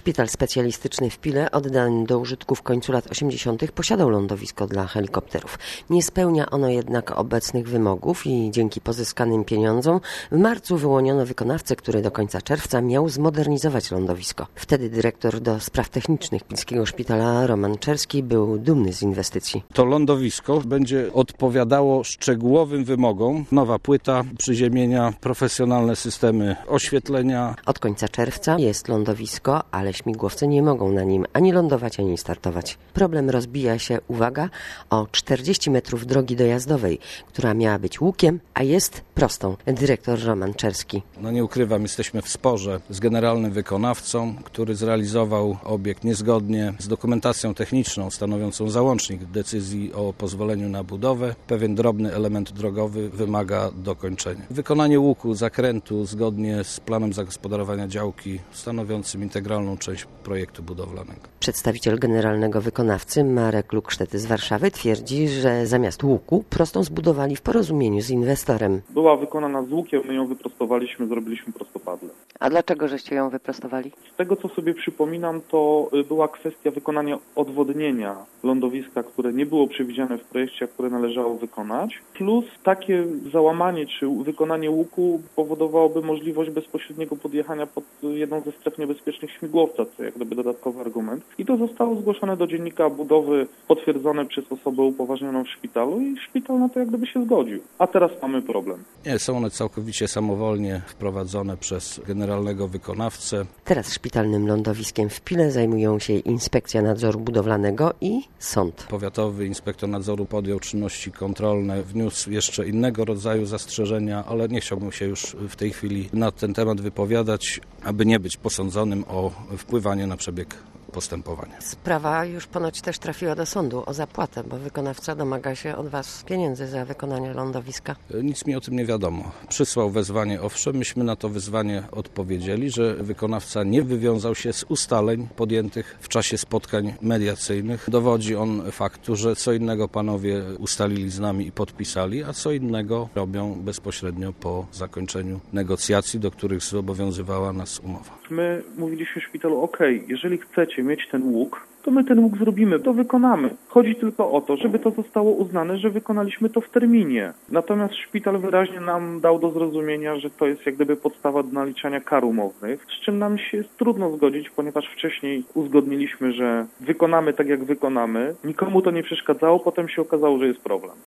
Szpital specjalistyczny w Pile, oddany do użytku w końcu lat 80., posiadał lądowisko dla helikopterów. Nie spełnia ono jednak obecnych wymogów i dzięki pozyskanym pieniądzom w marcu wyłoniono wykonawcę, który do końca czerwca miał zmodernizować lądowisko. Wtedy dyrektor do spraw technicznych Pilskiego Szpitala Roman Czerski był dumny z inwestycji. To lądowisko będzie odpowiadało szczegółowym wymogom. Nowa płyta przyziemienia, profesjonalne systemy oświetlenia. Od końca czerwca jest lądowisko, ale śmigłowce nie mogą na nim ani lądować, ani startować. Problem rozbija się, uwaga, o 40 metrów drogi dojazdowej, która miała być łukiem, a jest prostą. Dyrektor Roman Czerski. Nie ukrywam, jesteśmy w sporze z generalnym wykonawcą, który zrealizował obiekt niezgodnie z dokumentacją techniczną stanowiącą załącznik decyzji o pozwoleniu na budowę. Pewien drobny element drogowy wymaga dokończenia. Wykonanie łuku, zakrętu zgodnie z planem zagospodarowania działki stanowiącym integralną część projektu budowlanego. Przedstawiciel generalnego wykonawcy Marek Luksztety z Warszawy twierdzi, że zamiast łuku prostą zbudowali w porozumieniu z inwestorem. Była wykonana z łukiem, my ją wyprostowaliśmy, zrobiliśmy prostopadle. A dlaczego żeście ją wyprostowali? Z tego co sobie przypominam, to była kwestia wykonania odwodnienia lądowiska, które nie było przewidziane w projekcie, a które należało wykonać. Plus takie załamanie czy wykonanie łuku powodowałoby możliwość bezpośredniego podjechania pod jedną ze stref niebezpiecznych śmigłowca, co jak gdyby dodatkowy argument. I to zostało zgłoszone do dziennika budowy, potwierdzone przez osobę upoważnioną w szpitalu i szpital na to jak gdyby się zgodził. A teraz mamy problem. Nie, są one całkowicie samowolnie wprowadzone przez generalnego wykonawcę. Teraz szpitalnym lądowiskiem w Pile zajmują się Inspekcja Nadzoru Budowlanego i sąd. Powiatowy inspektor nadzoru podjął czynności kontrolne, wniósł jeszcze innego rodzaju zastrzeżenia, ale nie chciałbym się już w tej chwili na ten temat wypowiadać, aby nie być posądzonym o wpływanie na przebieg postępowania. Sprawa już ponoć też trafiła do sądu o zapłatę, bo wykonawca domaga się od Was pieniędzy za wykonanie lądowiska. Nic mi o tym nie wiadomo. Przysłał wezwanie, owszem, myśmy na to wezwanie odpowiedzieli, że wykonawca nie wywiązał się z ustaleń podjętych w czasie spotkań mediacyjnych. Dowodzi on faktu, że co innego panowie ustalili z nami i podpisali, a co innego robią bezpośrednio po zakończeniu negocjacji, do których zobowiązywała nas umowa. My mówiliśmy szpitalu, jeżeli chcecie mieć ten łuk, to my ten łuk zrobimy, to wykonamy. Chodzi tylko o to, żeby to zostało uznane, że wykonaliśmy to w terminie. Natomiast szpital wyraźnie nam dał do zrozumienia, że to jest jak gdyby podstawa do naliczania kar umownych, z czym nam się jest trudno zgodzić, ponieważ wcześniej uzgodniliśmy, że wykonamy tak jak wykonamy. Nikomu to nie przeszkadzało, potem się okazało, że jest problem.